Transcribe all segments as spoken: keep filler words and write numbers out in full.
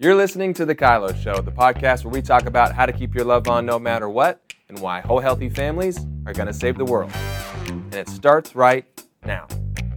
You're listening to The Kylo Show, the podcast where we talk about how to keep your love on no matter what and why whole healthy families are going to save the world. And it starts right now.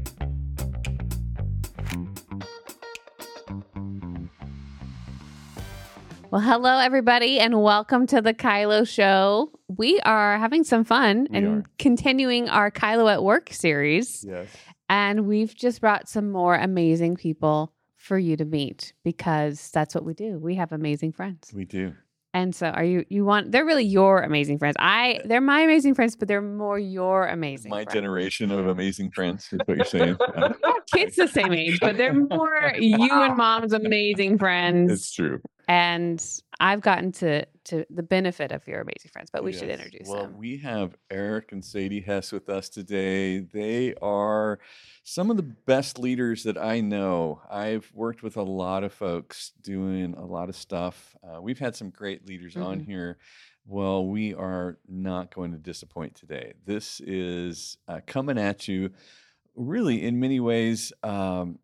Well, hello, everybody, and welcome to The Kylo Show. We are having some fun We and are. continuing our Kylo at Work series. Yes. And we've just brought some more amazing people for you to meet because that's what we do. We have amazing friends. We do. And so are you, you want, they're really your amazing friends. I, they're my amazing friends, but they're more your amazing My friends. generation of amazing friends is what you're saying. Yeah. Kids the same age, but they're more you and mom's amazing friends. It's true. And I've gotten to to the benefit of your amazing friends, but we should Yes. introduce well, them. we have Eric and Sadie Hess with us today. They are some of the best leaders that I know. I've worked with a lot of folks doing a lot of stuff. Uh, we've had some great leaders on Mhm. here. Well, we are not going to disappoint today. This is uh, coming at you really in many ways. Um,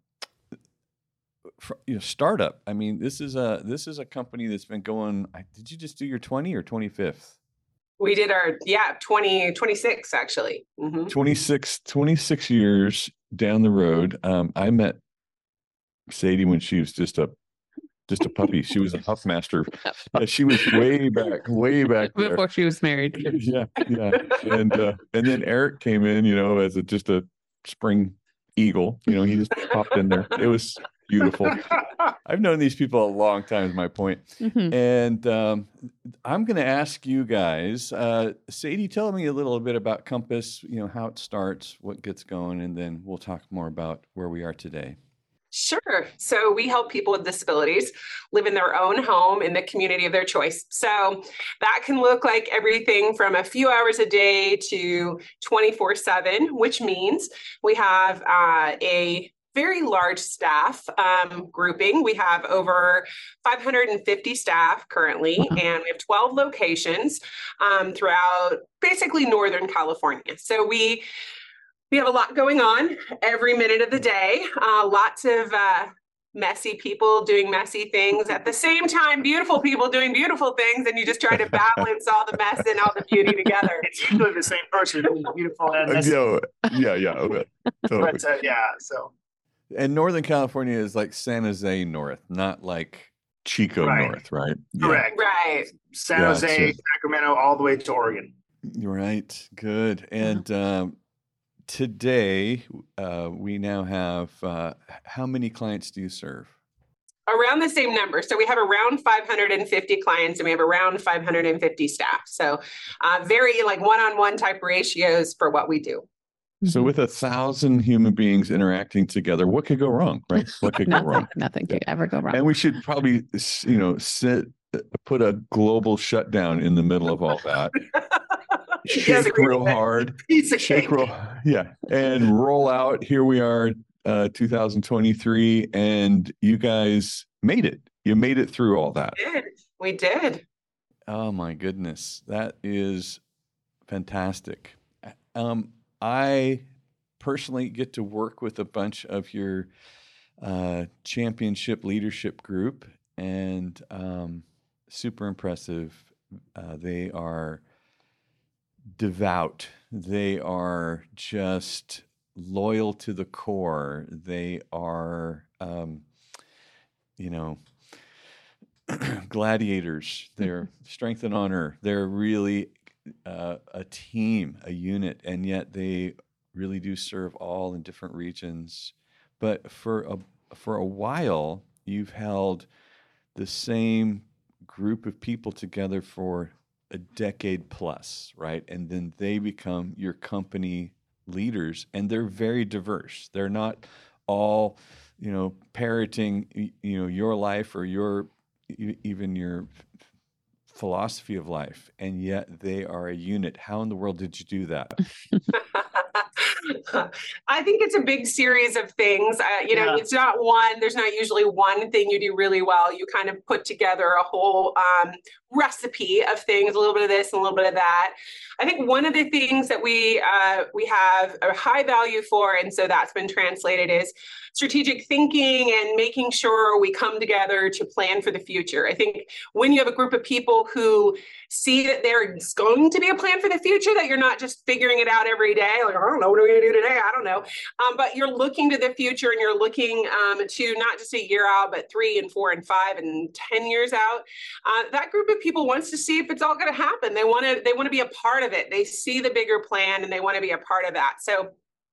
fr- you know, startup. I mean, this is a this is a company that's been going. I- Did you just do your twenty or twenty-fifth? We did our, yeah, twenty, twenty-six actually. Mhm. twenty-six, twenty-six years down the road. Um, I met Sadie when she was just a just a puppy. She was a Huffmaster. Uh, she was way back, way back there. Before she was married. Yeah, yeah. And uh, and then Eric came in, you know, as a, just a spring eagle. You know, he just popped in there. It was beautiful. I've known these people a long time, is my point. Mhm. And um, I'm going to ask you guys, uh, Sadie, tell me a little bit about Compass, you know, how it starts, what gets going, and then we'll talk more about where we are today. Sure. So we help people with disabilities live in their own home in the community of their choice. So that can look like everything from a few hours a day to twenty-four seven, which means we have uh, a very large staff um, grouping. We have over five hundred fifty staff currently, Wow. and we have twelve locations um, throughout basically Northern California. So we We have a lot going on every minute of the day. Uh, lots of uh, messy people doing messy things at the same time, beautiful people doing beautiful things, and you just try to balance all the mess and all the beauty together. It's usually the same person who's beautiful and Uh, messy. yeah, yeah, yeah. Okay. Totally. But uh, yeah, so And Northern California is like San Jose North, not like Chico Right. North, right? Yeah. correct. Right. San Yeah, Jose, it's Sacramento, all the way to Oregon. You're right. Good. And um, today uh, we now have, uh, how many clients do you serve? Around the same number. So we have around five hundred fifty clients and we have around five hundred fifty staff. So uh, very like one-on-one type ratios for what we do. So with a thousand human beings interacting together, what could go wrong, right? What could go Nothing, wrong? nothing could ever go wrong. And we should probably, s- you know, sit, put a global shutdown in the middle of all that. Yes, Shake agree real with that. hard. Piece of Shake cake. roll, yeah, and roll out. Here we are, uh, two thousand twenty-three, and you guys made it. You made it through all that. We did. We did. Oh my goodness, that is fantastic. Um, I personally get to work with a bunch of your uh, championship leadership group, and um, super impressive. Uh, they are devout. They are just loyal to the core. They are, um, you know, gladiators. They're strength and honor. They're really uh, a team, a unit, and yet they really do serve all in different regions. But for a for a while, you've held the same group of people together for a decade plus, right? And then they become your company leaders, and they're very diverse. They're not all, you know, parroting, y- you know, your life or your e- even your philosophy of life, and yet they are a unit. How in the world did you do that? I think it's a big series of things. Uh, you know, Yeah. it's not one, there's not usually one thing you do really well. You kind of put together a whole um, recipe of things, a little bit of this and a little bit of that. I think one of the things that we uh, we have a high value for, and so that's been translated, is strategic thinking and making sure we come together to plan for the future. I think when you have a group of people who see that there's going to be a plan for the future, that you're not just figuring it out every day, like, I don't know, what are we going to do today? I don't know. Um, but you're looking to the future, and you're looking um, to not just a year out, but three and four and five and ten years out. Uh, that group of people wants to see if it's all going to happen. They want to, they want to be a part of it. They see the bigger plan and they want to be a part of that. So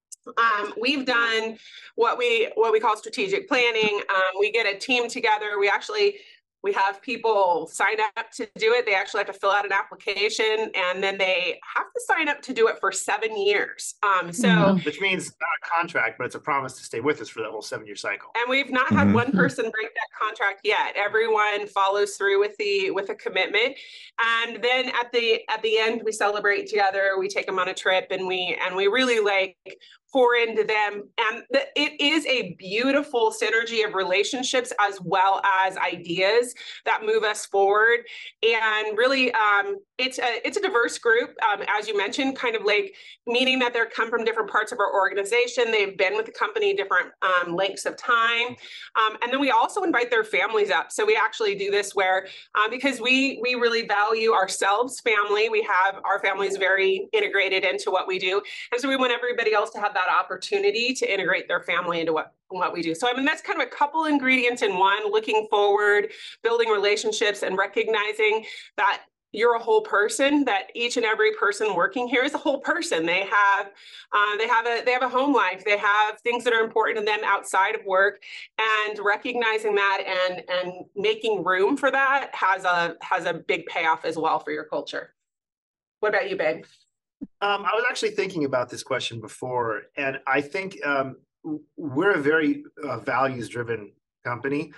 Um, we've done what we what we call strategic planning. Um, we get a team together. We actually we have people sign up to do it. They actually have to fill out an application, and then they have to sign up to do it for seven years. Um, so, Wow. Which means not a contract, but it's a promise to stay with us for the whole seven-year cycle. and we've not had Mhm. one person break that contract yet. Everyone follows through with the with a commitment, and then at the at the end we celebrate together. We take them on a trip, and we and we really like pour into them. And the, it is a beautiful synergy of relationships as well as ideas that move us forward. And really, um, it's a it's a diverse group, um, as you mentioned, kind of like meaning that they come from different parts of our organization. They've been with the company different um, lengths of time, um, and then we also invite their families up. So we actually do this where uh, because we we really value ourselves, family. We have our families very integrated into what we do, and so we want everybody else to have that opportunity to integrate their family into what what we do. So I mean, that's kind of a couple ingredients in one: looking forward, building relationships, and recognizing that you're a whole person, that each and every person working here is a whole person. They have, uh, they have a, they have a home life. They have things that are important to them outside of work, and recognizing that and, and making room for that has a, has a big payoff as well for your culture. What about you, babe? Um, I was actually thinking about this question before, and I think um, we're a very uh, values-driven company.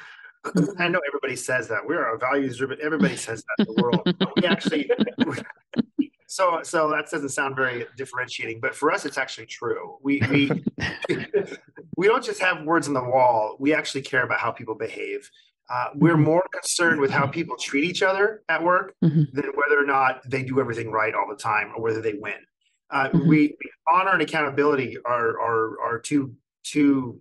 I know everybody says that we're a values-driven. Everybody says that in the world. But we actually, so so that doesn't sound very differentiating, but for us, it's actually true. We we we don't just have words on the wall. We actually care about how people behave. Uh, we're more concerned with how people treat each other at work Mhm. than whether or not they do everything right all the time or whether they win. Uh, Mhm. we, we honor and accountability are are are two two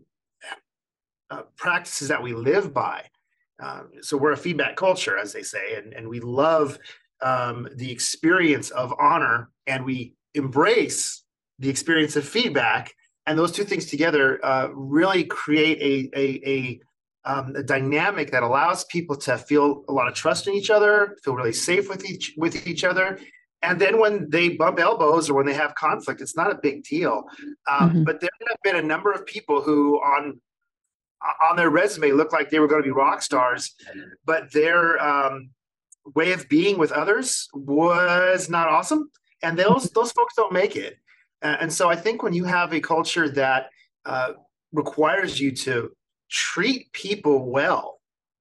uh, practices that we live by. Um, so we're a feedback culture, as they say, and and we love um, the experience of honor, and we embrace the experience of feedback. And those two things together uh, really create a a, a Um, a dynamic that allows people to feel a lot of trust in each other, feel really safe with each with each other. And then when they bump elbows or when they have conflict, it's not a big deal. Um, Mhm. But there have been a number of people who on on their resume look like they were going to be rock stars, but their um, way of being with others was not awesome. And those those folks don't make it. Uh, and so I think when you have a culture that uh, requires you to treat people well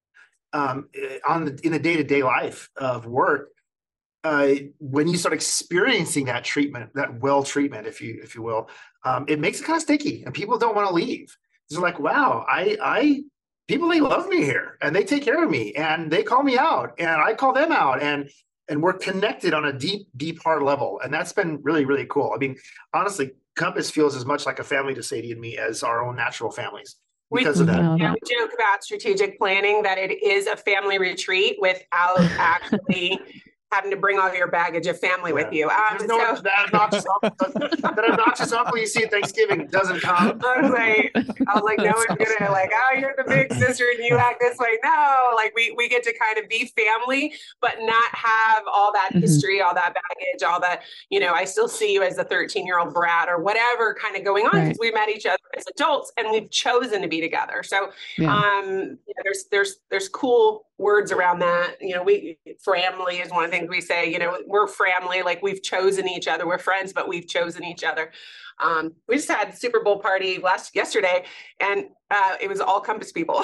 um, on the, in the day-to-day life of work, uh, when you start experiencing that treatment, that well treatment, if you if you will, um, it makes it kind of sticky, and people don't want to leave. They're like, wow, I I people, they love me here, and they take care of me, and they call me out, and I call them out, and and we're connected on a deep, deep heart level, and that's been really, really cool. I mean, honestly, Compass feels as much like a family to Sadie and me as our own natural families because of that. Wow, Yeah, that- we joke about strategic planning that it is a family retreat without actually having to bring all your baggage of family with you. Um, There's no so that obnoxious uncle, that obnoxious uncle you see at Thanksgiving doesn't come. I was like, I was like, no That's one's gonna awesome. like, oh, you're the big sister and you act this way. No, like we we get to kind of be family, but not have all that Mhm. history, all that baggage, all that, you know, I still see you as the thirteen year old brat or whatever kind of going on, because Right. we met each other as adults and we've chosen to be together. So Yeah. um yeah, there's there's there's cool words around that. You know, we family is one of the things we say, you know, we're family, like we've chosen each other. We're friends, but we've chosen each other. Um, we just had Super Bowl party last yesterday, and uh, it was all Compass people.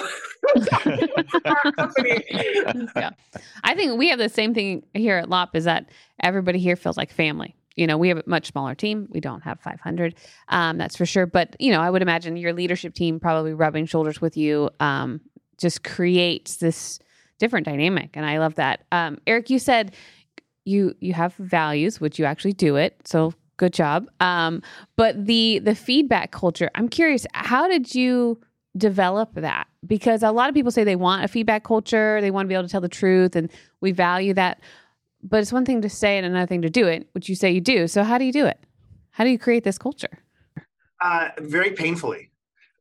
Our company. Yeah. I think we have the same thing here at L O P, is that everybody here feels like family. You know, we have a much smaller team. We don't have five hundred. Um, that's for sure. But, you know, I would imagine your leadership team probably rubbing shoulders with you um, just creates this different dynamic. And I love that. Um, Eric, you said you you have values, which you actually do it. So good job. Um, but the the feedback culture, I'm curious, how did you develop that? Because a lot of people say they want a feedback culture, they want to be able to tell the truth, and we value that. But it's one thing to say and another thing to do it, which you say you do. So how do you do it? How do you create this culture? Uh, very painfully.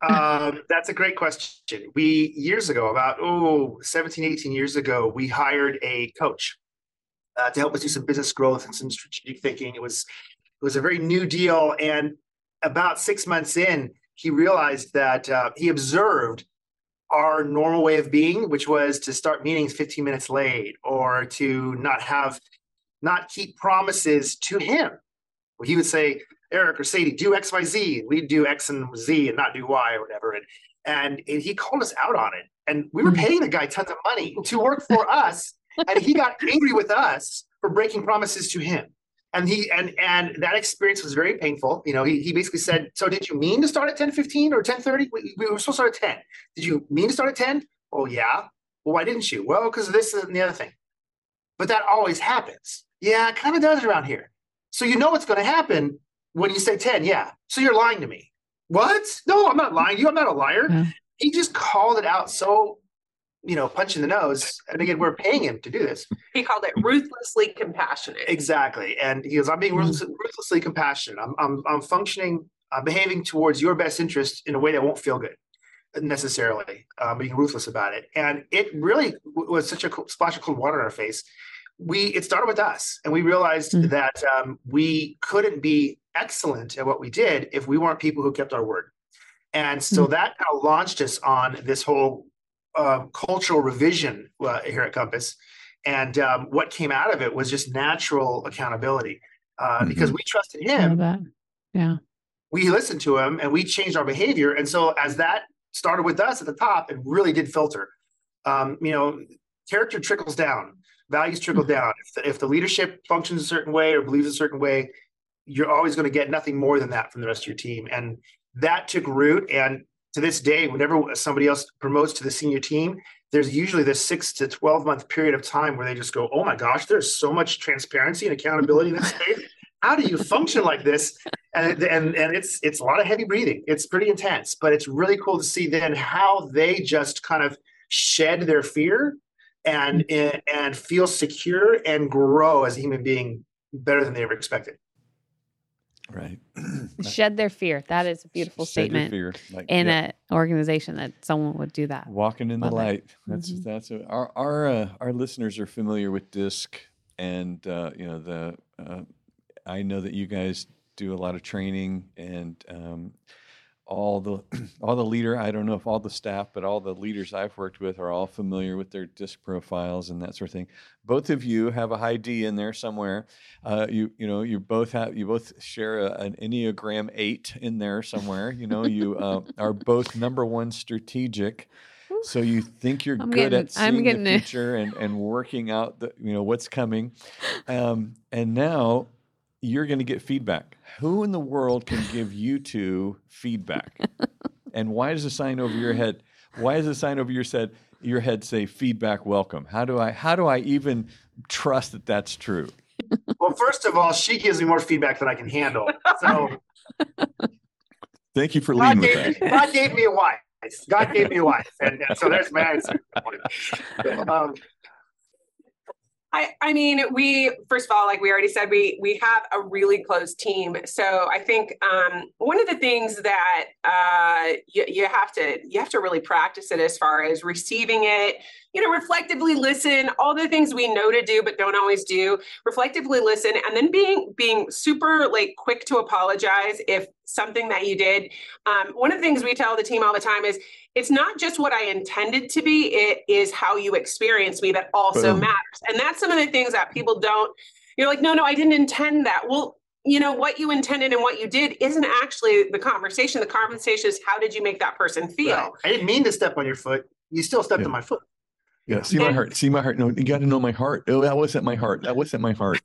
Um, that's a great question. We, years ago, about, oh, seventeen, eighteen years ago, we hired a coach uh, to help us do some business growth and some strategic thinking. It was, it was a very new deal. And about six months in, he realized that uh, he observed our normal way of being, which was to start meetings fifteen minutes late or to not have, not keep promises to him. He would say, Eric or Sadie, do X, Y, Z. We'd do X and Z and not do Y or whatever. And, and, and he called us out on it. And we were paying the guy tons of money to work for us. And he got angry with us for breaking promises to him. And he and and that experience was very painful. You know, he, he basically said, so did you mean to start at ten fifteen or ten thirty? We, we were supposed to start at ten. Did you mean to start at ten? Oh, yeah. Well, why didn't you? Well, because of this and the other thing. But that always happens. Yeah, it kind of does around here. So you know what's going to happen when you say ten. Yeah. So you're lying to me. What? No, I'm not lying to you. I'm not a liar. Yeah. He just called it out so, you know, punch in the nose. And again, we're paying him to do this. He called it ruthlessly compassionate. Exactly. And he goes, I'm being ruthless, ruthlessly compassionate. I'm, I'm, I'm functioning, I'm behaving towards your best interest in a way that won't feel good necessarily, uh, being ruthless about it. And it really was such a cool, splash of cold water in our face. We, it started with us, and we realized mm-hmm. that um, we couldn't be excellent at what we did if we weren't people who kept our word. And so mm-hmm. that kind of launched us on this whole Uh, cultural revision uh, here at Compass. And um, what came out of it was just natural accountability uh, mm-hmm. because we trusted him. Yeah. We listened to him and we changed our behavior. And so as that started with us at the top, it really did filter. Um, you know, character trickles down, values trickle mm-hmm. down. If the, if the leadership functions a certain way or believes a certain way, you're always going to get nothing more than that from the rest of your team. And that took root. And to this day, whenever somebody else promotes to the senior team, there's usually this six to twelve month period of time where they just go, oh my gosh, there's so much transparency and accountability in this space. How do you function like this? And, and, and it's, it's a lot of heavy breathing. It's pretty intense, but it's really cool to see then how they just kind of shed their fear and, and, and feel secure and grow as a human being better than they ever expected. Right. Shed their fear. That is a beautiful Shed statement fear. Like, in yeah. an organization that someone would do that. Walking in Love the light. It. That's mm-hmm. that's a, our our uh, our listeners are familiar with DISC, and uh, you know the uh, I know that you guys do a lot of training, and um, all the all the leader. I don't know if all the staff, but all the leaders I've worked with are all familiar with their DISC profiles and that sort of thing. Both of you have a high D in there somewhere. Uh, you you know you both have you both share a, an Enneagram eight in there somewhere. You know you uh, are both number one strategic. So you think you're I'm good getting, at seeing the future and, and working out the you know what's coming, um, and now you're going to get feedback. Who in the world can give you two feedback? And why does the sign over your head? Why does the sign over your head? Your head say feedback welcome. How do I? How do I even trust that that's true? Well, first of all, she gives me more feedback than I can handle. So, thank you for leading with gave, that. God gave me a wife. God gave me a wife, and, and so there's my answer. Um, I, I mean, we, first of all, like we already said, we we have a really close team. So I think um, one of the things that uh, you, you have to you have to really practice it as far as receiving it, you know, reflectively listen, all the things we know to do but don't always do, reflectively listen, and then being being super like quick to apologize if something that you did. Um, one of the things we tell the team all the time is it's not just what I intended to be, it is how you experience me that also Boom. matters. And that's some of the things that people don't, you're like, no, no, I didn't intend that. Well, you know, what you intended and what you did isn't actually the conversation. The conversation is how did you make that person feel? Right. I didn't mean to step on your foot. You still stepped yeah. on my foot. Yeah, see my heart. See my heart. No, you got to know my heart. Oh, that wasn't my heart. That wasn't my heart.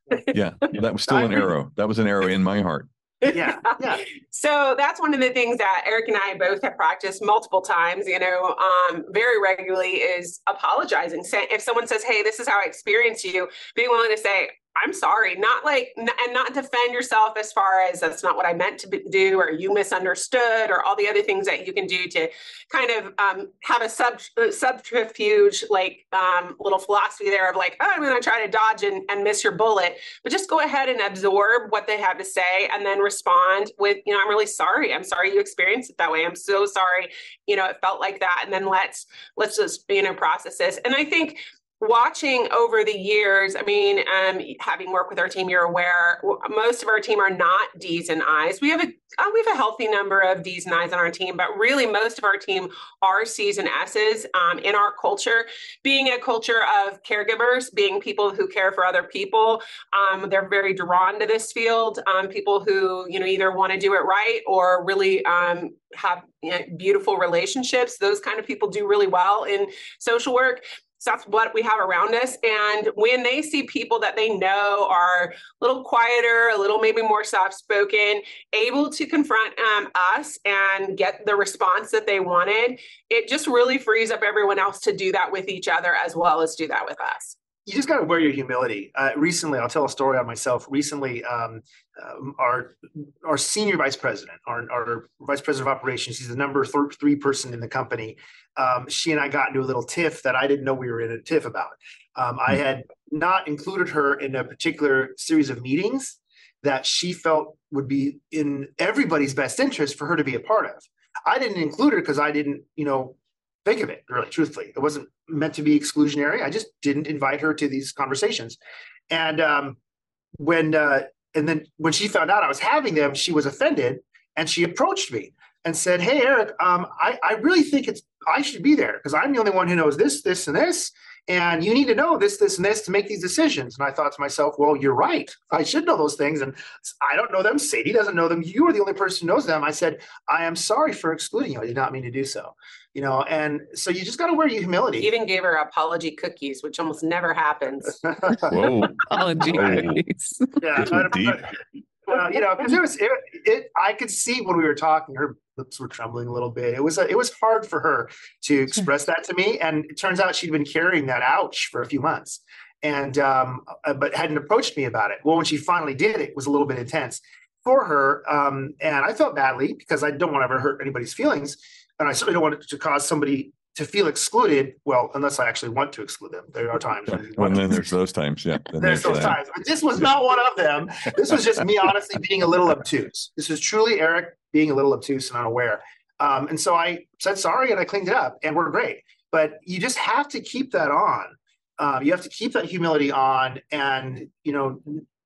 Yeah, that was still an arrow. That was an arrow in my heart. Yeah, yeah. So that's one of the things that Eric and I both have practiced multiple times, you know, um, very regularly is apologizing. Say, if someone says, hey, this is how I experienced you, being willing to say, I'm sorry, not like, and not defend yourself as far as that's not what I meant to be, do, or you misunderstood, or all the other things that you can do to kind of um, have a sub subterfuge, like um, little philosophy there of like, oh, I'm going to try to dodge and, and miss your bullet, but just go ahead and absorb what they have to say and then respond with, you know, I'm really sorry. I'm sorry you experienced it that way. I'm so sorry. You know, it felt like that. And then let's, let's just, you know, process this. And I think watching over the years, I mean, um, having worked with our team, you're aware most of our team are not D's and I's. We have a uh, we have a healthy number of D's and I's on our team, but really most of our team are C's and S's. Um, in our culture, being a culture of caregivers, being people who care for other people, um, they're very drawn to this field. Um, people who you know either want to do it right or really um, have you know, beautiful relationships. Those kind of people do really well in social work. So that's what we have around us. And when they see people that they know are a little quieter, a little maybe more soft-spoken, able to confront um, us and get the response that they wanted, it just really frees up everyone else to do that with each other as well as do that with us. You just got to wear your humility. Uh, recently, I'll tell a story on myself. Recently, um, uh, our our senior vice president, our, our vice president of operations, he's the number th- three person in the company. Um, she and I got into a little tiff that I didn't know we were in a tiff about. Um, I had not included her in a particular series of meetings that she felt would be in everybody's best interest for her to be a part of. I didn't include her because I didn't, you know, think of it, really, truthfully. It wasn't meant to be exclusionary. I just didn't invite her to these conversations. And um, when uh, and then when she found out I was having them, she was offended and she approached me and said, hey, Eric, um, I, I really think it's I should be there because I'm the only one who knows this, this, and this. And you need to know this, this, and this to make these decisions. And I thought to myself, well, you're right. I should know those things. And I don't know them. Sadie doesn't know them. You are the only person who knows them. I said, I am sorry for excluding you. I did not mean to do so. You know, and so you just got to wear your humility. Even gave her apology cookies, which almost never happens. Whoa. Apology cookies. Yeah. Deep. Well, you know, because it was, it, it, I could see when we were talking, her lips were trembling a little bit. It was, a, it was hard for her to express that to me. And it turns out she'd been carrying that ouch for a few months and, um, but hadn't approached me about it. Well, when she finally did, it was a little bit intense for her. Um, and I felt badly because I don't want to ever hurt anybody's feelings. And I certainly don't want it to cause somebody to feel excluded. Well, unless I actually want to exclude them. There are times. Yeah. Well, then there's those times. Yeah. Then there's those that. times. But this was not one of them. This was just me honestly being a little obtuse. This was truly Eric being a little obtuse and unaware. Um, and so I said sorry and I cleaned it up and we're great. But you just have to keep that on. Um, you have to keep that humility on and, you know,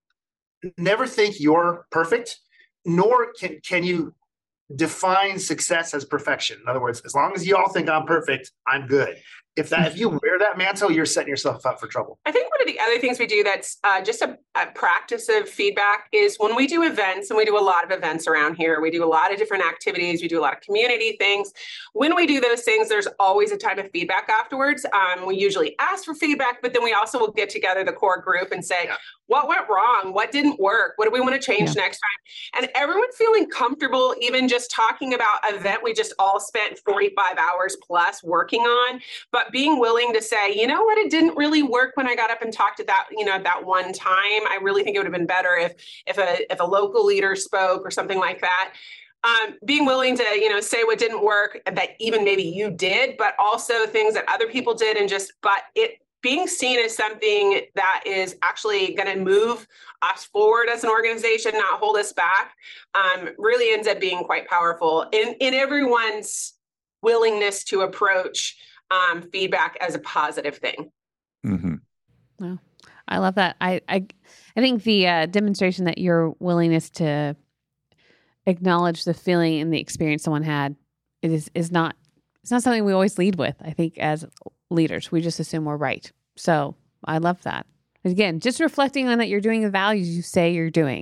never think you're perfect, nor can, can you define success as perfection. In other words, as long as you all think I'm perfect, I'm good. If that, if you wear that mantle, you're setting yourself up for trouble. I think one of the other things we do that's uh, just a, a practice of feedback is when we do events, and we do a lot of events around here, we do a lot of different activities, we do a lot of community things. When we do those things, there's always a time of feedback afterwards. Um, we usually ask for feedback, but then we also will get together the core group and say, yeah. What went wrong? What didn't work? What do we want to change yeah. next time? And everyone feeling comfortable, even just talking about an event we just all spent forty-five hours plus working on, but being willing to say, you know what, it didn't really work when I got up and talked at that, you know, at that one time. I really think it would have been better if if a if a local leader spoke or something like that. Um, being willing to, you know, say what didn't work that even maybe you did, but also things that other people did and just, but it being seen as something that is actually going to move us forward as an organization, not hold us back, um, really ends up being quite powerful in, in everyone's willingness to approach um, feedback as a positive thing. Mm-hmm. Well, I love that. I, I, I think the uh, demonstration that your willingness to acknowledge the feeling and the experience someone had is, is not, it's not something we always lead with. I think as leaders, we just assume we're right. So I love that. Again, just reflecting on that you're doing the values you say you're doing.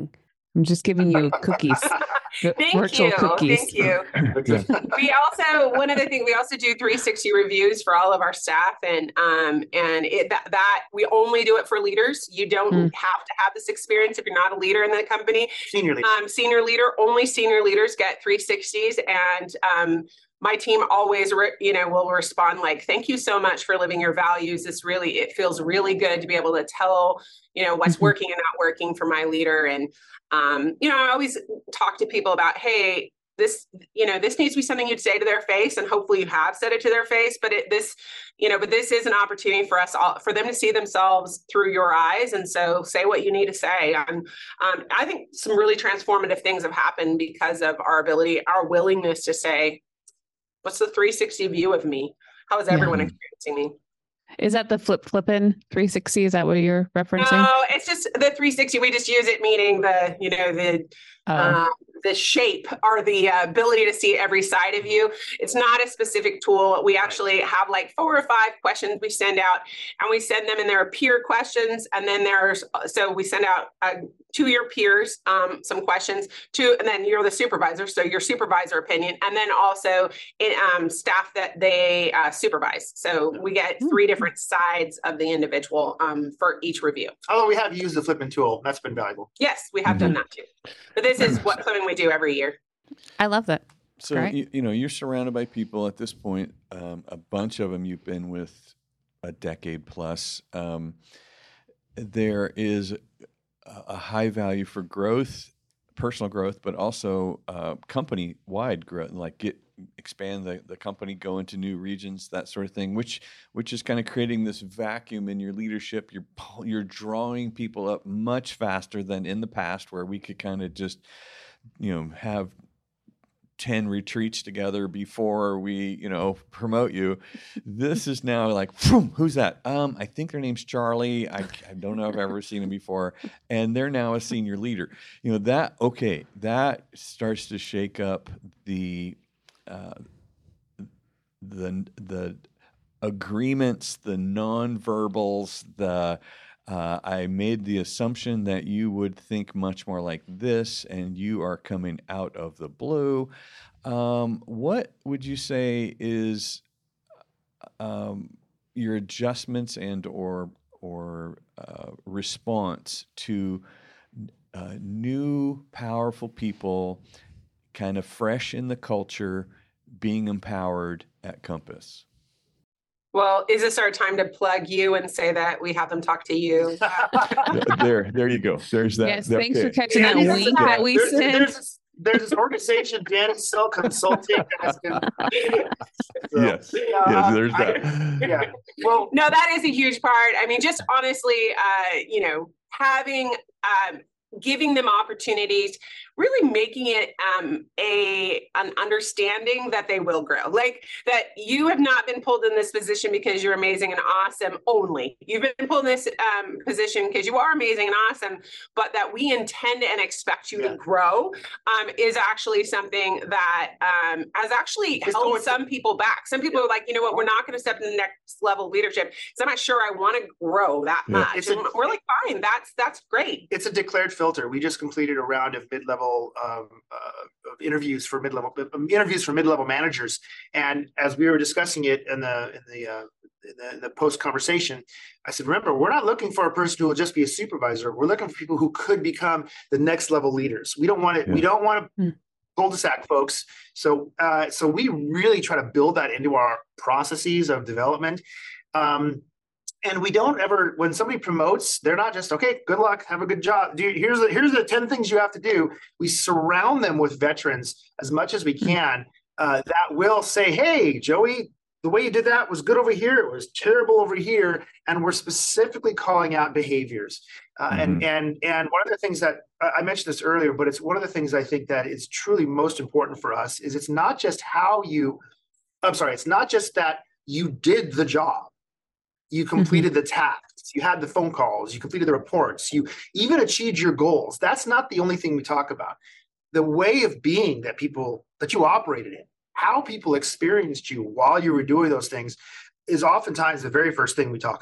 I'm just giving you cookies. Thank Virtual you. cookies. Thank you. Yeah. We also, one other thing, we also do three sixty reviews for all of our staff, and um and it that, that we only do it for leaders. You don't Mm. have to have this experience if you're not a leader in the company. Senior leader. Um, senior leader, only senior leaders get three sixties, and um, my team always, re- you know, will respond like, "Thank you so much for living your values. This really, it feels really good to be able to tell, you know, what's Mhm. working and not working for my leader." And um, you know, I always talk to people about, hey, this, you know, this needs to be something you'd say to their face, and hopefully you have said it to their face. But it, this, you know, but this is an opportunity for us all, for them to see themselves through your eyes. And so, say what you need to say. And um, I think some really transformative things have happened because of our ability, our willingness to say, "What's the three sixty view of me? How is everyone Yeah. experiencing me?" Is that the flip flippin three sixty? Is that what you're referencing? No, it's just the three sixty. We just use it meaning the, you know, the Oh. uh, the shape or the uh, ability to see every side of you. It's not a specific tool. We actually have like four or five questions we send out, and we send them, and there are peer questions. And then there's, so we send out uh, to your peers um, some questions to, and then you're the supervisor. So your supervisor opinion, and then also in, um, staff that they uh, supervise. So we get three different sides of the individual um, for each review. Although we have used the Flippin tool, that's been valuable. Yes, we have done that too. But this is what something we do every year. I love that. So Great. you, you know you're surrounded by people at this point. Um, a bunch of them you've been with a decade plus. Um, there is a, a high value for growth, personal growth, but also uh, company wide growth. Like get expand the, the company, go into new regions, that sort of thing. Which which is kind of creating this vacuum in your leadership. You're pu- you're drawing people up much faster than in the past, where we could kind of just you know have ten retreats together before we, you know, promote you. This is now like, phew, who's that? Um, I think their name's Charlie. I, I don't know if I've ever seen him before. And they're now a senior leader. You know, that, okay, that starts to shake up the, uh, the, the agreements, the nonverbals, the, Uh, I made the assumption that you would think much more like this, and you are coming out of the blue. Um, what would you say is um, your adjustments and or or uh, response to uh, new, powerful people, kind of fresh in the culture, being empowered at Compass? Well, is this our time to plug you and say that we have them talk to you? there, there you go. There's that. Yes, thanks for okay. catching that Danny has wink a- that we there's, sent. There's this, there's this organization, Danny Cell Consulting. that has been- So, Yes, yes, uh, there's I- that. yeah. Well, No, that is a huge part. I mean, just honestly, uh, you know, having, um, giving them opportunities, really making it um, a an understanding that they will grow. Like that you have not been pulled in this position because you're amazing and awesome only. You've been pulled in this um, position because you are amazing and awesome, but that we intend and expect you Yeah. to grow um, is actually something that um, has actually It's held going- some people back. Some people are like, you know what, we're not going to step to the next level of leadership because I'm not sure I want to grow that Yeah. much. It's a- And we're like, fine, that's that's great. it's a declared filter. We just completed a round of mid-level um, uh, of interviews for mid-level um, interviews for mid-level managers, and as we were discussing it in the in the uh, in the, in the post conversation, I said, remember, we're not looking for a person who will just be a supervisor. We're looking for people who could become the next level leaders. We don't want it. We Yeah. don't want to Hmm. cul-de-sac folks. So uh, so we really try to build that into our processes of development. Um, And we don't ever, when somebody promotes, they're not just, okay, good luck, have a good job. Dude, here's the, here's the ten things you have to do. We surround them with veterans as much as we can uh, that will say, hey, Joey, the way you did that was good over here. It was terrible over here. And we're specifically calling out behaviors. Uh, and, and, and one of the things that I mentioned this earlier, but it's one of the things I think that is truly most important for us is it's not just how you, I'm sorry, it's not just that you did the job. You completed the tasks, you had the phone calls, you completed the reports, you even achieved your goals. That's not the only thing we talk about. The way of being that people, that you operated in, how people experienced you while you were doing those things is oftentimes the very first thing we talk about.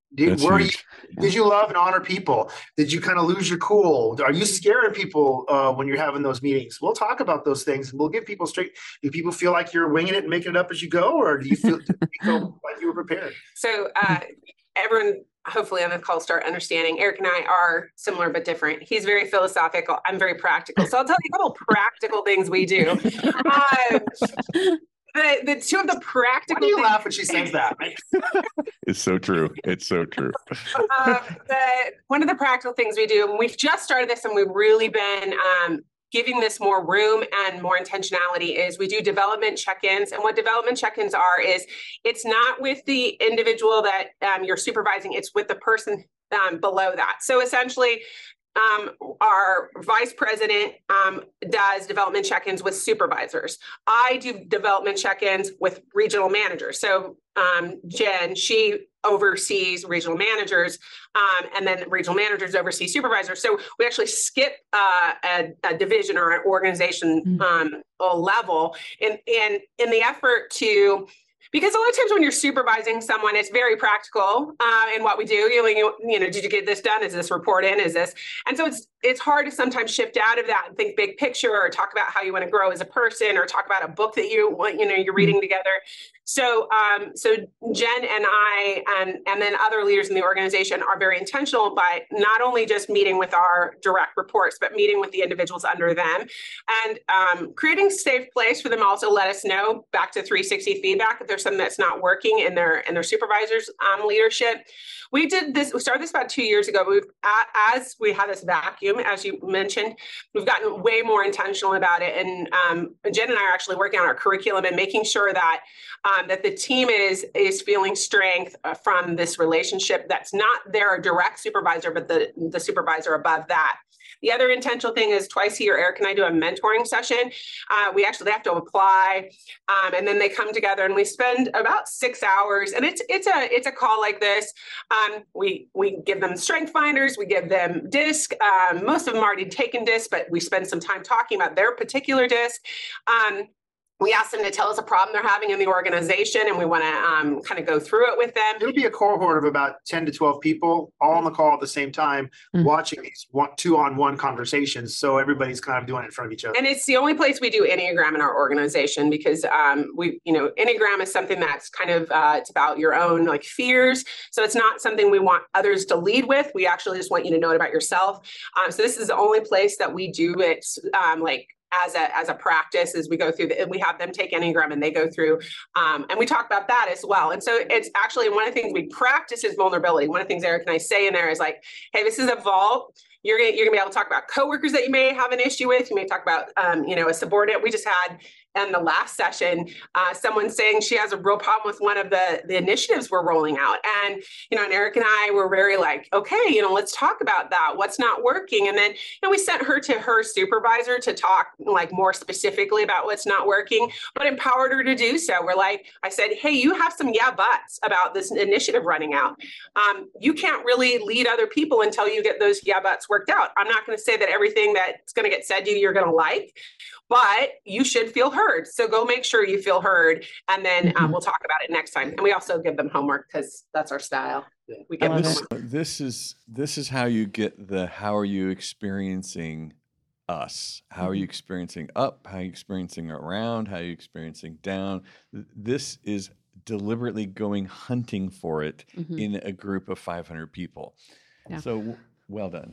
Did, That's were you, huge. did you love and honor people? Did you kind of lose your cool? Are you scaring people uh, when you're having those meetings? We'll talk about those things. We'll give people straight. Do people feel like you're winging it and making it up as you go, or do you feel, do you feel like you were prepared? So uh, everyone, hopefully on the call, start understanding. Eric and I are similar but different. He's very philosophical. I'm very practical. So I'll tell you a couple practical things we do. Um, The, the two of the practical Why do you things, laugh when she says that? It's so true. It's so true. uh, the, one of the practical things we do, and we've just started this and we've really been um, giving this more room and more intentionality, is we do development check-ins. And what development check-ins are is it's not with the individual that um, you're supervising, it's with the person um, below that. So essentially, Um, our vice president um, does development check-ins with supervisors. I do development check-ins with regional managers. So um, Jen, she oversees regional managers, um, and then regional managers oversee supervisors. So we actually skip uh, a, a division or an organization um, level in, in, in the effort to, because a lot of times when you're supervising someone, it's very practical uh, in what we do. You know, you, you know, did you get this done? Is this report in? Is this? And so it's it's hard to sometimes shift out of that and think big picture, or talk about how you want to grow as a person, or talk about a book that you want, you know, you're reading together. So, um, so Jen and I, and and then other leaders in the organization are very intentional by not only just meeting with our direct reports, but meeting with the individuals under them, and um, creating a safe place for them. Also, let us know back to three sixty feedback if there's something that's not working in their in their supervisors' um, leadership. We did this. We started this about two years ago. We've as we had this vacuum, as you mentioned, we've gotten way more intentional about it. And um, Jen and I are actually working on our curriculum and making sure that um, that the team is is feeling strength uh, from this relationship. That's not their direct supervisor, but the the supervisor above that. The other intentional thing is twice a year, Eric and I do a mentoring session. Uh, we actually have to apply, um, and then they come together and we spend about six hours. And it's it's a it's a call like this. Um, we we give them strength finders, we give them DISC. Um, most of them already taken DISC, but we spend some time talking about their particular DISC. Um, We ask them to tell us a problem they're having in the organization, and we want to um, kind of go through it with them. It'll be a cohort of about ten to twelve people all on the call at the same time, mm-hmm. watching these one, two-on-one conversations. So everybody's kind of doing it in front of each other. And it's the only place we do Enneagram in our organization, because um, we, you know, Enneagram is something that's kind of, uh, it's about your own like fears. So it's not something we want others to lead with. We actually just want you to know it about yourself. Um, so this is the only place that we do it um, like, as a as a practice, as we go through the, we have them take Enneagram and they go through um, and we talk about that as well. And so it's actually one of the things we practice is vulnerability. One of the things Eric and I say in there is like, hey, this is a vault. You're gonna you're gonna be able to talk about coworkers that you may have an issue with. You may talk about um, you know, a subordinate. We just had in the last session, uh, someone saying she has a real problem with one of the, the initiatives we're rolling out. And, you know, and Eric and I were very like, okay, you know, let's talk about that. What's not working? And then, you know, we sent her to her supervisor to talk like more specifically about what's not working, but empowered her to do so. We're like, I said, hey, you have some yeah buts about this initiative running out. Um, you can't really lead other people until you get those yeah buts worked out. I'm not going to say that everything that's going to get said to you, you're going to like, but you should feel heard. So go make sure you feel heard. And then um, we'll talk about it next time. And we also give them homework because that's our style. We give them this, homework. This is, this is how you get the, how are you experiencing us? How are you experiencing up? How are you experiencing around? How are you experiencing down? This is deliberately going hunting for it mm-hmm. in a group of five hundred people. Yeah. So well done.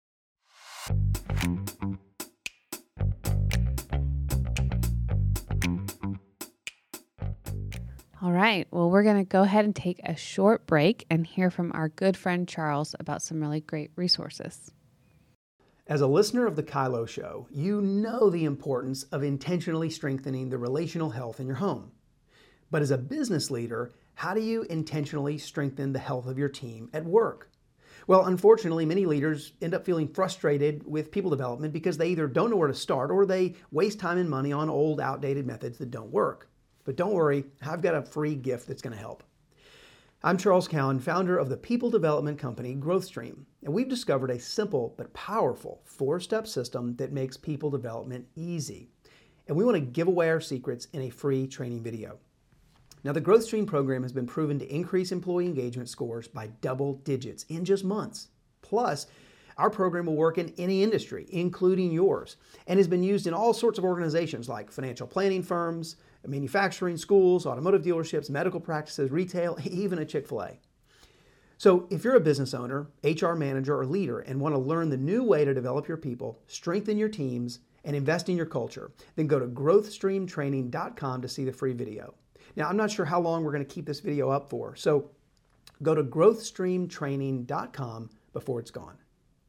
All right. Well, we're going to go ahead and take a short break and hear from our good friend Charles about some really great resources. As a listener of The Kylo Show, you know the importance of intentionally strengthening the relational health in your home. But as a business leader, how do you intentionally strengthen the health of your team at work? Well, unfortunately, many leaders end up feeling frustrated with people development because they either don't know where to start or they waste time and money on old, outdated methods that don't work. But don't worry, I've got a free gift that's going to help. I'm Charles Cowan, founder of the people development company GrowthStream, and we've discovered a simple but powerful four-step system that makes people development easy. And we want to give away our secrets in a free training video. Now, the Growth Stream program has been proven to increase employee engagement scores by double digits in just months. Plus, our program will work in any industry, including yours, and has been used in all sorts of organizations like financial planning firms, manufacturing, schools, automotive dealerships, medical practices, retail, even a Chick-fil-A. So if you're a business owner, H R manager, or leader and want to learn the new way to develop your people, strengthen your teams, and invest in your culture, then go to growth stream training dot com to see the free video. Now, I'm not sure how long we're going to keep this video up for, so go to growth stream training dot com before it's gone.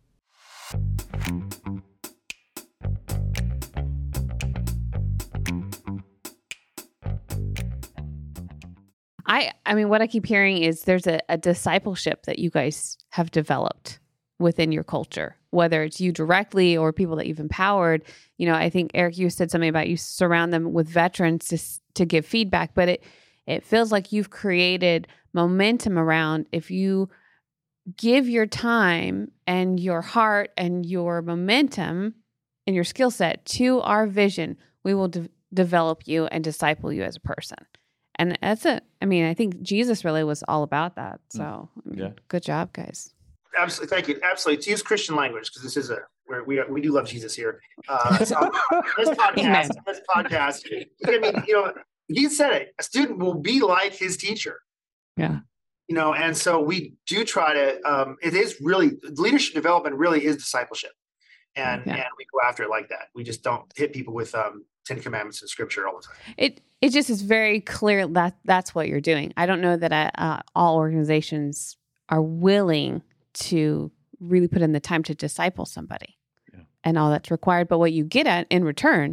I, I mean, what I keep hearing is there's a, a discipleship that you guys have developed within your culture, whether it's you directly or people that you've empowered. You know, I think, Eric, you said something about you surround them with veterans to, to give feedback, but it, it feels like you've created momentum around if you give your time and your heart and your momentum and your skill set to our vision, we will de- develop you and disciple you as a person. And that's it. I mean, I think Jesus really was all about that. So I mean, Yeah. Good job, guys. Absolutely. Thank you. Absolutely. To use Christian language, because this is a, where we we do love Jesus here. Uh, so this podcast, this podcast, I mean, you know, he said it, a student will be like his teacher. Yeah. You know, and so we do try to, um, it is really, leadership development really is discipleship. And, Yeah. and we go after it like that. We just don't hit people with um, Ten Commandments and scripture all the time. It it just is very clear that that's what you're doing. I don't know that uh, uh, all organizations are willing to really put in the time to disciple somebody Yeah. and all that's required. But what you get at in return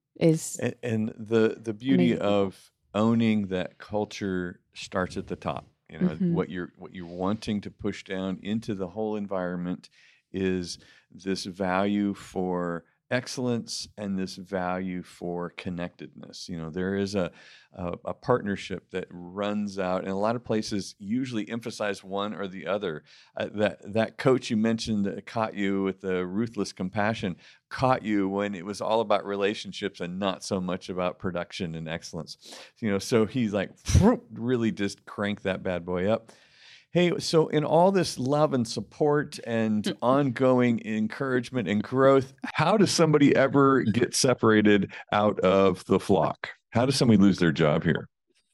is And, and the the beauty Amazing. of owning that culture starts at the top. You know, Mhm. what you're what you're wanting to push down into the whole environment is this value for excellence and this value for connectedness. You know, there is a, a a partnership that runs out, and a lot of places usually emphasize one or the other. Uh, that that coach you mentioned that caught you with the ruthless compassion caught you when it was all about relationships and not so much about production and excellence. You know, so he's like really just crank that bad boy up. Hey, so in all this love and support and ongoing encouragement and growth, how does somebody ever get separated out of the flock? How does somebody lose their job here?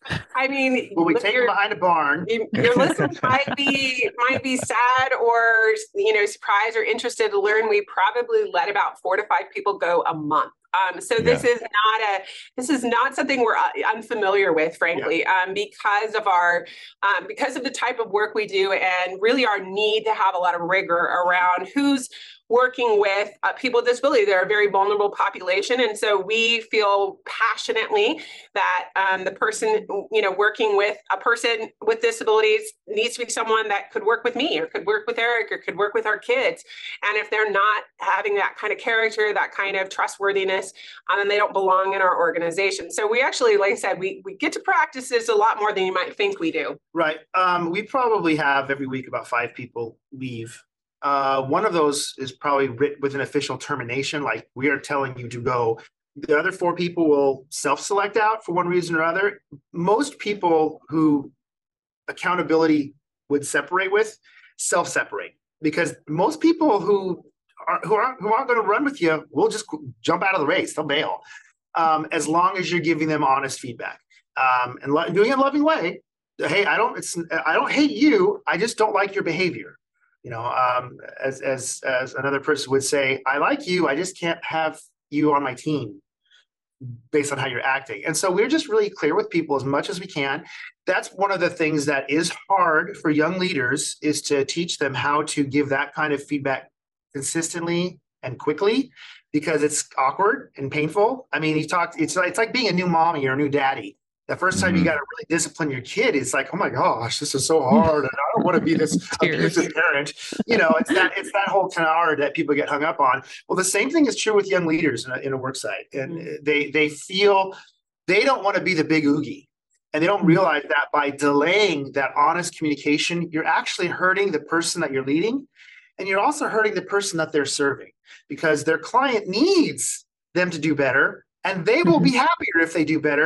I mean, Well, we take them your, behind a barn. your listeners might be might be sad or you know surprised or interested to learn we probably let about four to five people go a month. Um, so this Yeah. is not a this is not something we're uh, unfamiliar with, frankly, um, because of our um, because of the type of work we do and really our need to have a lot of rigor around who's working with uh, people with disability. They're a very vulnerable population. And so we feel passionately that um, the person, you know, working with a person with disabilities needs to be someone that could work with me or could work with Eric or could work with our kids. And if they're not having that kind of character, that kind of trustworthiness, um, then they don't belong in our organization. So we actually, like I said, we, we get to practice this a lot more than you might think we do. Right. Um, we probably have every week about five people leave. Uh, one of those is probably written with an official termination, like we are telling you to go. The other four people will self-select out for one reason or other. Most people who accountability would separate with self-separate, because most people who are who aren't who aren't going to run with you will just jump out of the race. They'll bail, um, as long as you're giving them honest feedback um, and lo- doing it in a loving way. Hey, I don't. It's I don't hate you. I just don't like your behavior. You know, um, as as as another person would say, I like you. I just can't have you on my team based on how you're acting. And so we're just really clear with people as much as we can. That's one of the things that is hard for young leaders, is to teach them how to give that kind of feedback consistently and quickly, because it's awkward and painful. I mean, he talked. It's it's like being a new mommy or a new daddy. The first time Mhm. you got to really discipline your kid, it's like, oh my gosh, this is so hard, and I don't want to be this abusive parent. You know, it's that it's that whole canard that people get hung up on. Well, the same thing is true with young leaders in a, in a work site, and Mm-hmm. they they feel they don't want to be the big oogie, and they don't realize that by delaying that honest communication, you're actually hurting the person that you're leading, and you're also hurting the person that they're serving, because their client needs them to do better, and they will be happier if they do better.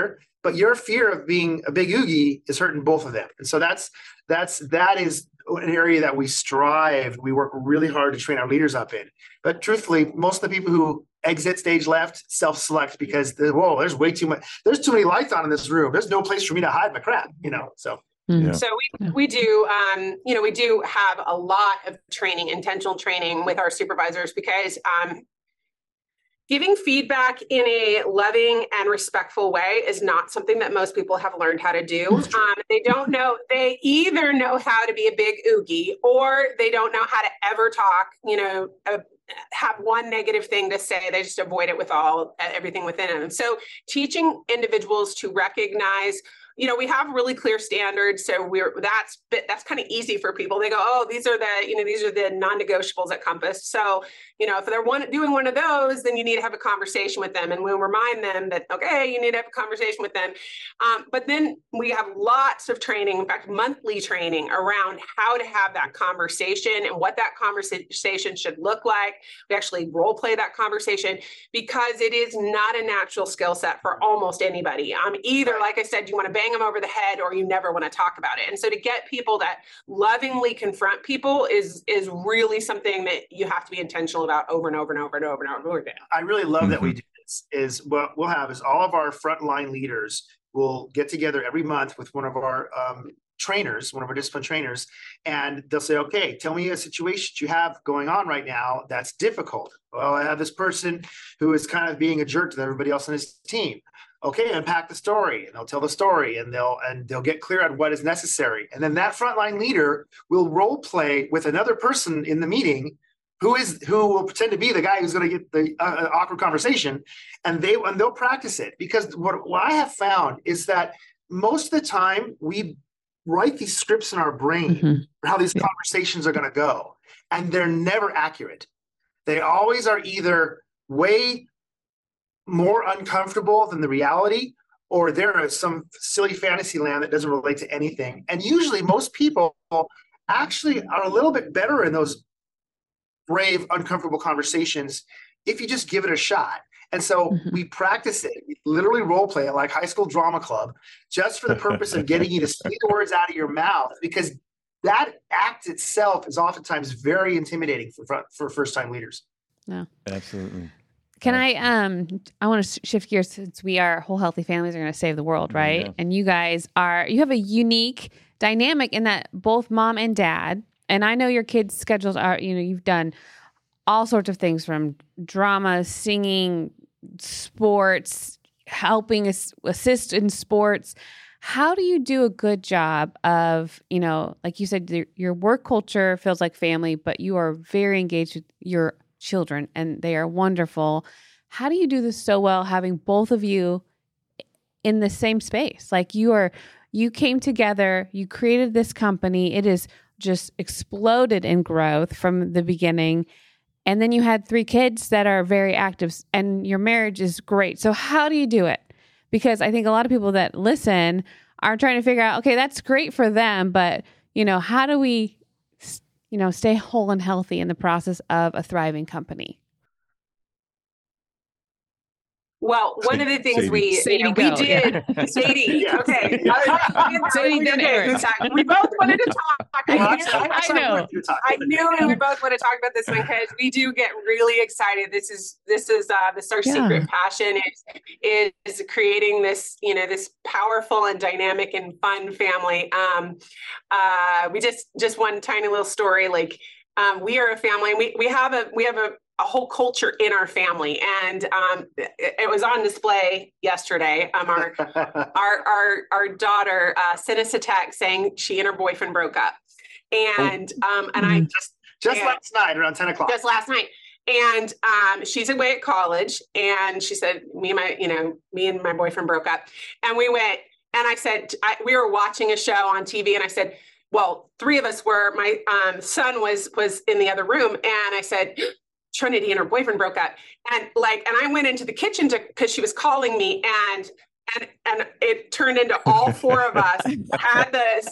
but your fear of being a big oogie is hurting both of them. And so that's, that's, that is an area that we strive. We work really hard to train our leaders up in. But truthfully, most of the people who exit stage left self-select because, the, whoa, there's way too much, there's too many lights on in this room. There's no place for me to hide my crap, you know, so. Mm-hmm. Yeah. So we, we do, um, you know, we do have a lot of training, intentional training with our supervisors because um, giving feedback in a loving and respectful way is not something that most people have learned how to do. Um, they don't know, they either know how to be a big oogie or they don't know how to ever talk, you know, uh, have one negative thing to say. They just avoid it with all, everything within them. So teaching individuals to recognize, you know, we have really clear standards. So we're, that's, that's kind of easy for people. They go, oh, these are the, you know, these are the non-negotiables at Compass. So, you know, if they're one, doing one of those, then you need to have a conversation with them. And we'll remind them that, okay, you need to have a conversation with them. Um, but then we have lots of training, in fact, monthly training around how to have that conversation and what that conversation should look like. We actually role play that conversation because it is not a natural skill set for almost anybody. Um, either, like I said, you want to bang them over the head or you never want to talk about it. And so to get people that lovingly confront people is is really something that you have to be intentional about over and over and over and over and over again. I really love Mm-hmm. that we do this. Is what we'll have is all of our frontline leaders will get together every month with one of our um, trainers, one of our discipline trainers, and they'll say, okay, tell me a situation you have going on right now that's difficult. Well, I have this person who is kind of being a jerk to everybody else on his team. Okay, unpack the story, and they'll tell the story, and they'll and they'll get clear on what is necessary, and then that frontline leader will role play with another person in the meeting, who is who will pretend to be the guy who's going to get the uh, awkward conversation, and they and they'll practice it because what, what I have found is that most of the time we write these scripts in our brain Mm-hmm. for how these Yeah. conversations are going to go, and they're never accurate. They always are either way more uncomfortable than the reality, or there is some silly fantasy land that doesn't relate to anything. And usually most people actually are a little bit better in those brave, uncomfortable conversations if you just give it a shot. And so Mhm. we practice it, we literally role play it like high school drama club, just for the purpose of getting you to say the words out of your mouth, because that act itself is oftentimes very intimidating for, for first-time leaders. Absolutely. Can I, um, I want to shift gears since we are whole healthy families are going to save the world, right? Yeah. And you guys are, you have a unique dynamic in that both mom and dad, and I know your kids' schedules are, you know, you've done all sorts of things from drama, singing, sports, helping us assist in sports. How do you do a good job of, you know, like you said, your, your work culture feels like family, but you are very engaged with your children and they are wonderful. How do you do this so well, having both of you in the same space? Like you are, you came together, you created this company. It is just exploded in growth from the beginning. And then you had three kids that are very active and your marriage is great. So how do you do it? Because I think a lot of people that listen are trying to figure out, okay, that's great for them, but you know, how do we, you know, stay whole and healthy in the process of a thriving company? Well, one of the things Sadie. we, Sadie, you know, go, we did, yeah. Sadie, Yeah. okay. Sadie, we, then Eric. we both wanted to talk. I, Well, knew, I'm- I'm I sorry, know. what you're talking I about. knew we both want to talk about this one because we do get really excited. This is, this is, uh, this our Yeah. secret passion is, is creating this, you know, this powerful and dynamic and fun family. Um, uh, we just, just one tiny little story, like, um, we are a family. We, we have a, we have a, a whole culture in our family. And um, it, it was on display yesterday. Um, our, our, our, our daughter uh, sent us a text saying she and her boyfriend broke up. And, um, and I just just Yeah. last night around ten o'clock. just last night. And um, she's away at college. And she said, me and my, you know, me and my boyfriend broke up. And we went, and I said, I, we were watching a show on T V and I said, well, three of us were, my um, son was, was in the other room. And I said, Trinity and her boyfriend broke up. And like, and I went into the kitchen to, cause she was calling me and, and, and it turned into all four of us had the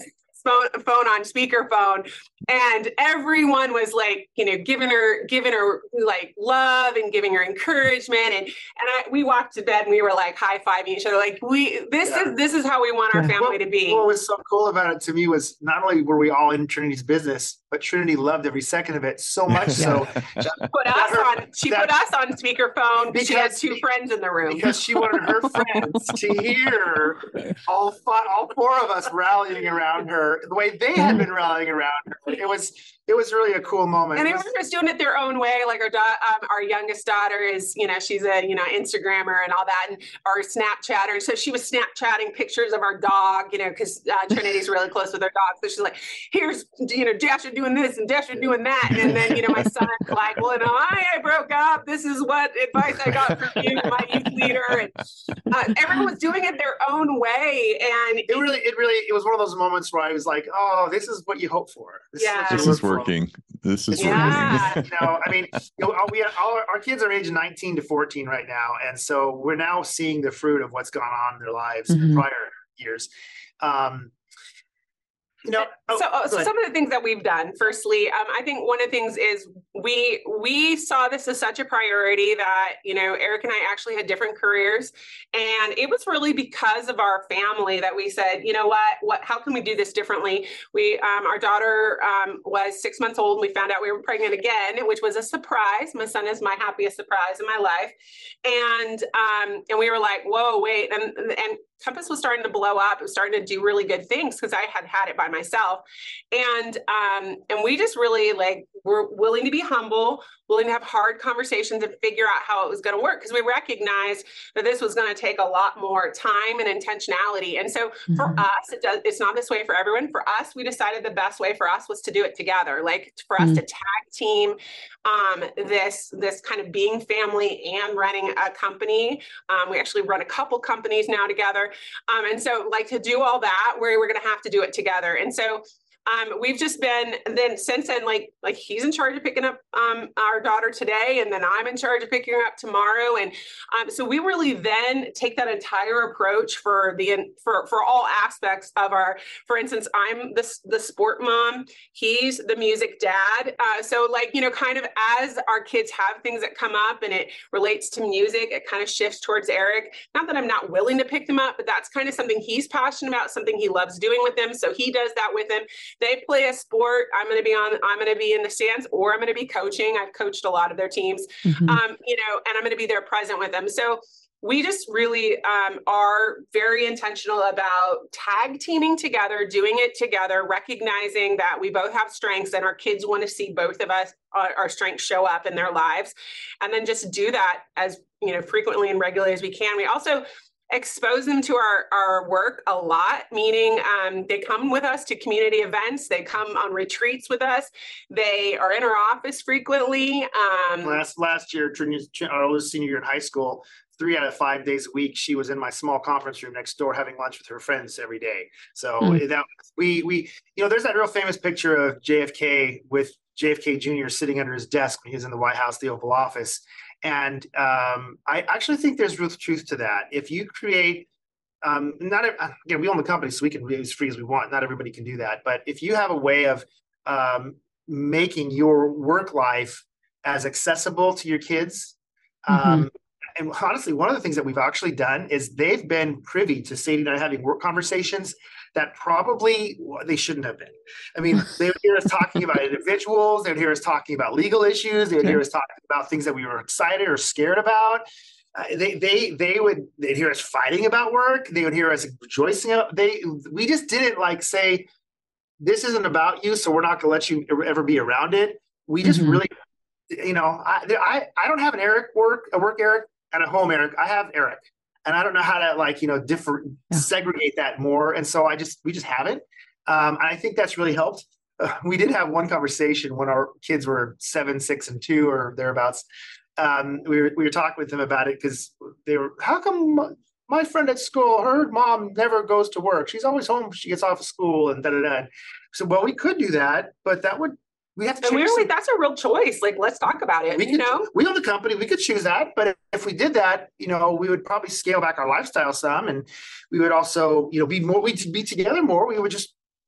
phone, phone on speakerphone, and everyone was like, you know, giving her, giving her like love and giving her encouragement. And, and I, we walked to bed and we were like high-fiving each other. Like we, this Yeah. is, this is how we want our Yeah. family to be. What was so cool about it to me was not only were we all in Trinity's business, but Trinity loved every second of it so much so She put us on, she that- put us on speakerphone. She had Because- two friends in the room. because she wanted her friends to hear all five, all four of us rallying around her the way they had been rallying around her. It was it was really a cool moment. And It everyone was- was doing it their own way. Like our da- um, our youngest daughter is, you know, she's a, you know, Instagrammer and all that, and our Snapchatter. So she was Snapchatting pictures of our dog, you know, because uh, Trinity's really close with her dog. So she's like, here's, you know, Dasher doing this and Dasher doing that. And then, you know, my son like, well, no, I, I broke up. This is what advice I got from you, my youth leader. And uh, everyone was doing it their own way. And it really, it really, it was one of those moments where I was like, oh, this is what you hope for. This Yeah. what you This work is for. working. This is It's working. Yeah. you know, I mean, you know, we all, our kids are age nineteen to fourteen right now, and so we're now seeing the fruit of what's gone on in their lives in Mhm. the prior years. Um, you know, oh, so, uh, go so ahead. some of the things that we've done, firstly, um, I think one of the things is we we saw this as such a priority that, you know, Eric and I actually had different careers, and it was really because of our family that we said, you know what, what, how can we do this differently? We, um, our daughter um, was six months old, and we found out we were pregnant again, which was a surprise. My son is my happiest surprise in my life, and um, and we were like, whoa, wait, and and Compass was starting to blow up. It was starting to do really good things because I had had it by myself. And, um, and we just really like, were willing to be humble, willing to have hard conversations and figure out how it was going to work. Cause we recognized that this was going to take a lot more time and intentionality. And so for Mhm. us, it does, it's not this way for everyone. For us, we decided the best way for us was to do it together. Like for us Mhm. to tag team, um, this, this kind of being family and running a company. Um, we actually run a couple companies now together. Um, and so like to do all that, where we're going to have to do it together. And so um, we've just been then since then, like, like he's in charge of picking up um, our daughter today, and then I'm in charge of picking her up tomorrow. And um, so we really then take that entire approach for the, for, for all aspects of our, for instance, I'm the, the sport mom, he's the music dad. Uh, so like, you know, kind of as our kids have things that come up and it relates to music, it kind of shifts towards Eric. Not that I'm not willing to pick them up, but that's kind of something he's passionate about, something he loves doing with them. So he does that with them. They play a sport. I'm going to be on, I'm going to be in the stands, or I'm going to be coaching. I've coached a lot of their teams, Mhm. um, you know, and I'm going to be there present with them. So we just really um, are very intentional about tag teaming together, doing it together, recognizing that we both have strengths and our kids want to see both of us, uh, our strengths show up in their lives. And then just do that as, you know, frequently and regularly as we can. We also expose them to our, our work a lot, meaning um, they come with us to community events. They come on retreats with us. They are in our office frequently. Um, last last year, Trinity's, our oldest senior year in high school, three out of five days a week, she was in my small conference room next door having lunch with her friends every day. So Mm. that we we you know, there's that real famous picture of J F K with J F K Junior sitting under his desk when he was in the White House, the Oval Office. And um, I actually think there's real truth to that. If you create, um, not again, we own the company, so we can be as free as we want. Not everybody can do that, but if you have a way of um, making your work life as accessible to your kids, um, and honestly, one of the things that we've actually done is they've been privy to Sadie and I having work conversations that probably they shouldn't have been. I mean, they would hear us talking about individuals, they would hear us talking about legal issues, they would hear us talking about things that we were excited or scared about. Uh, they they they would they'd hear us fighting about work, they would hear us rejoicing about they we just didn't like say, this isn't about you, so we're not gonna let you ever be around it. We just Mhm. really, you know, I, I I don't have an Eric work a work Eric and a home Eric. I have Eric. And I don't know how to like, you know, differ, Yeah. segregate that more. And so I just, we just haven't. Um, and I think that's really helped. Uh, we did have one conversation when our kids were seven, six, and two or thereabouts. Um, we were, we were talking with them about it because they were, how come my, my friend at school, her mom never goes to work. She's always home when she gets off of school and da da da. So, well, we could do that, but that would, we have to and change we were some- like, that's a real choice. Like, let's talk about it, we you could, know? we own the company, we could choose that, but if we did that, you know, we would probably scale back our lifestyle some, and we would also, you know, be more, we'd be together more. We would just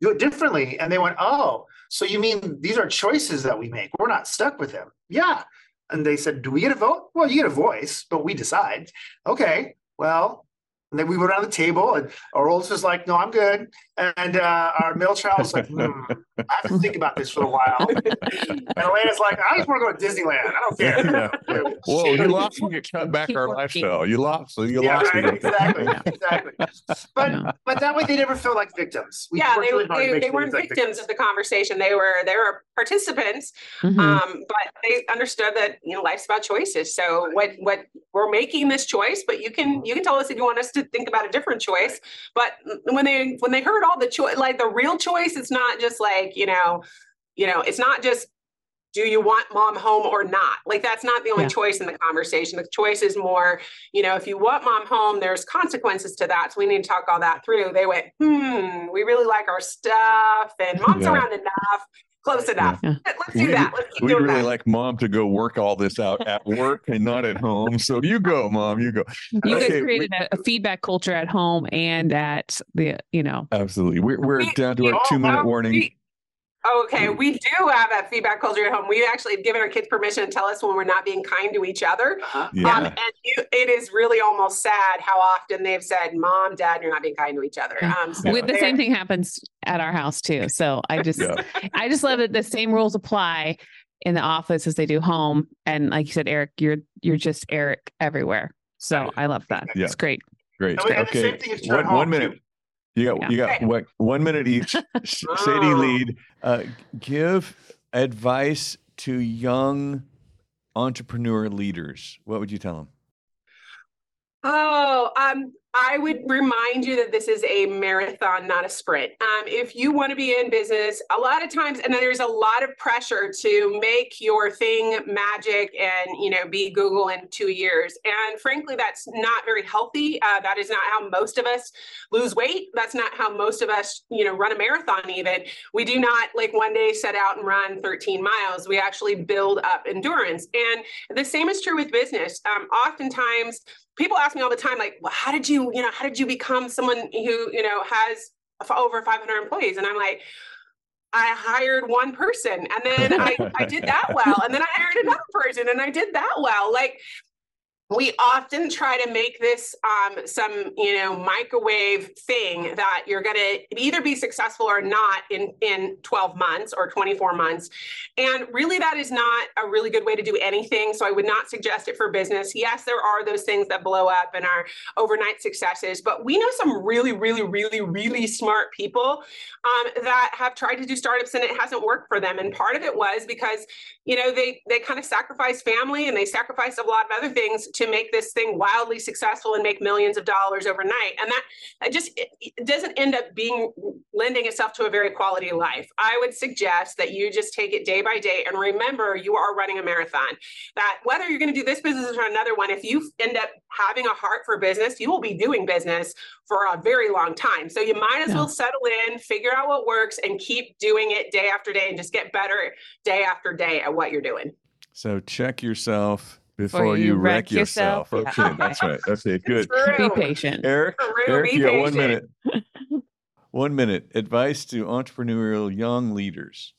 do it differently. And they went, oh, so you mean these are choices that we make? We're not stuck with them. Yeah. And they said, do we get a vote? Well, you get a voice, but we decide. Okay, well, and then we went around the table, and our oldest was like, no, I'm good. And uh, our middle child was like, hmm, I have to think about this for a while. And Elena's like, I just want to go to Disneyland. I don't care. Yeah. Whoa, you lost when you cut back Keep our working. lifestyle. You lost. You Yeah, lost. right, exactly, exactly. But Yeah. but that way they never feel like victims. We Yeah, worked they, really hard to they, make they sure weren't feel like victims of the conversation. They were they were participants, Mhm. um, but they understood that you know life's about choices. So what what we're making this choice, but you can you can tell us if you want us to think about a different choice. But when they when they heard all the choice, like the real choice, it's not just like you know, you know, it's not just do you want mom home or not? Like that's not the only Yeah. choice in the conversation. The choice is more, you know, if you want mom home, there's consequences to that. So we need to talk all that through. They went, hmm, we really like our stuff and mom's Yeah. around enough, close enough. Yeah. Let's do We'd, that. Let's keep we'd doing really that. like mom to go work all this out at work and not at home. So you go, mom, you go. You guys Okay, created a, a feedback culture at home and at the, you know, Absolutely. We're, we're We- down to our we- two minute Oh, warning. we- Okay, we do have that feedback culture at home. We've actually given our kids permission to tell us when we're not being kind to each other. Uh-huh. Yeah. Um, and you, it is really almost sad how often they've said, "Mom, Dad, you're not being kind to each other." Yeah. Um, so with the they're- same thing happens at our house too. So I just, Yeah. I just love that the same rules apply in the office as they do home. And like you said, Eric, you're, you're just Eric everywhere. So I love that. Yeah. It's great. Great. And we- and the Okay. same thing is true at One, one home, minute. too. You got, Yeah. you got Okay. what, one minute each. S- Sadie, Oh. lead. Uh, give advice to young entrepreneur leaders. What would you tell them? Oh, um, I would remind you that this is a marathon, not a sprint. Um, if you want to be in business, a lot of times, and there's a lot of pressure to make your thing magic and, you know, be Google in two years. And frankly, that's not very healthy. Uh, that is not how most of us lose weight. That's not how most of us, you know, run a marathon even. We do not like one day set out and run thirteen miles. We actually build up endurance. And the same is true with business. Um, oftentimes, people ask me all the time, like, well, how did you, you know, how did you become someone who, you know, has over five hundred employees? And I'm like, I hired one person and then I, I did that well. And then I hired another person and I did that well. Like, we often try to make this um, some, you know, microwave thing that you're going to either be successful or not in, in twelve months or twenty-four months. And really, that is not a really good way to do anything. So I would not suggest it for business. Yes, there are those things that blow up and are overnight successes, but we know some really, really, really, really smart people um, that have tried to do startups and it hasn't worked for them. And part of it was because, you know, they, they kind of sacrificed family and they sacrificed a lot of other things to make this thing wildly successful and make millions of dollars overnight. And that it just it, it doesn't end up being lending itself to a very quality life. I would suggest that you just take it day by day and remember you are running a marathon, that whether you're going to do this business or another one, if you end up having a heart for business, you will be doing business for a very long time. So you might as Yeah. well settle in, figure out what works and keep doing it day after day and just get better day after day at what you're doing. So check yourself before, Before you, you wreck, wreck yourself. yourself. Yeah. Okay, that's right. Okay, good. True. Be patient. Eric, True, Eric, be you got one patient. minute. One minute. Advice to entrepreneurial young leaders.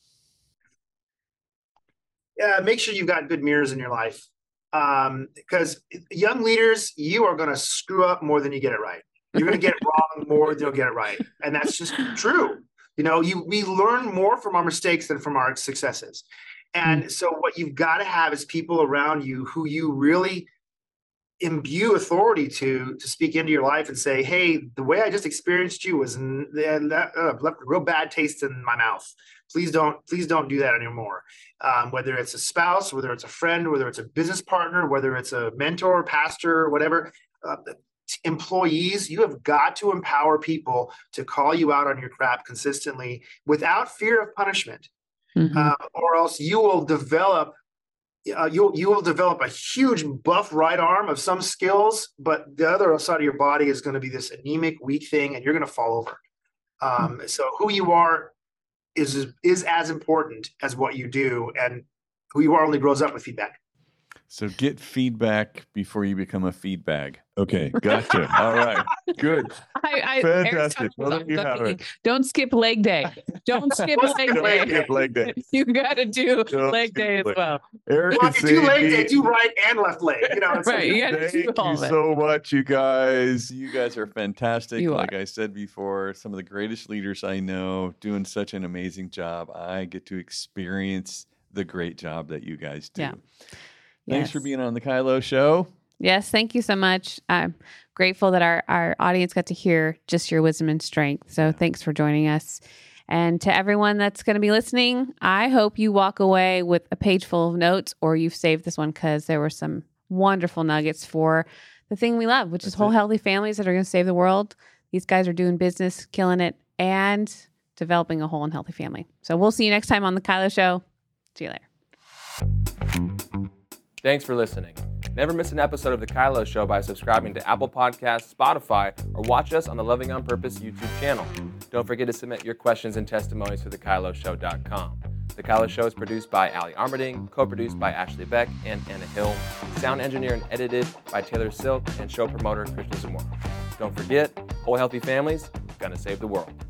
Yeah, make sure you've got good mirrors in your life. Um, because young leaders, you are going to screw up more than you get it right. You're going to get it wrong more than you'll get it right. And that's just true. You know, you we learn more from our mistakes than from our successes. And so what you've got to have is people around you who you really imbue authority to to speak into your life and say, hey, the way I just experienced you was n- that uh, left a real bad taste in my mouth. Please don't, please don't do that anymore. Um, whether it's a spouse, whether it's a friend, whether it's a business partner, whether it's a mentor, pastor, whatever, uh, employees, you have got to empower people to call you out on your crap consistently without fear of punishment, Mhm. uh, or else you will develop uh, you you will develop a huge buff right arm of some skills, but the other side of your body is going to be this anemic, weak thing, and you're going to fall over. Um, so who you are is is as important as what you do, and who you are only grows up with feedback. So get feedback before you become a feed bag. Okay, gotcha. All right, good. I, I, Fantastic. Eric's talking Well, about there you have cooking. it. Don't skip leg day. Don't skip Don't leg skip leg day. day. Leg day. You got to do Don't leg skip day as leg. well. Eric Well, and if you do leg day, Sandy, do right and left leg. You know, it's Right, you got to do Thank all you of it. so much, you guys. You guys are fantastic. You like are. I said before, some of the greatest leaders I know, doing such an amazing job. I get to experience the great job that you guys do. Yeah. Thanks Yes. for being on the Kylo Show. Yes, thank you so much. I'm grateful that our, our audience got to hear just your wisdom and strength. So thanks for joining us. And to everyone that's going to be listening, I hope you walk away with a page full of notes, or you've saved this one because there were some wonderful nuggets for the thing we love, which is That's whole it. healthy families that are going to save the world. These guys are doing business, killing it, and developing a whole and healthy family. So we'll see you next time on the Kylo Show. See you later. Thanks for listening. Never miss an episode of The Kylo Show by subscribing to Apple Podcasts, Spotify, or watch us on the Loving on Purpose YouTube channel. Don't forget to submit your questions and testimonies to the kylo show dot com. The Kylo Show is produced by Ali Armerding, co-produced by Ashley Beck and Anna Hill, sound engineered and edited by Taylor Silk, and show promoter Krishna Zamora. Don't forget, whole healthy families, gonna save the world.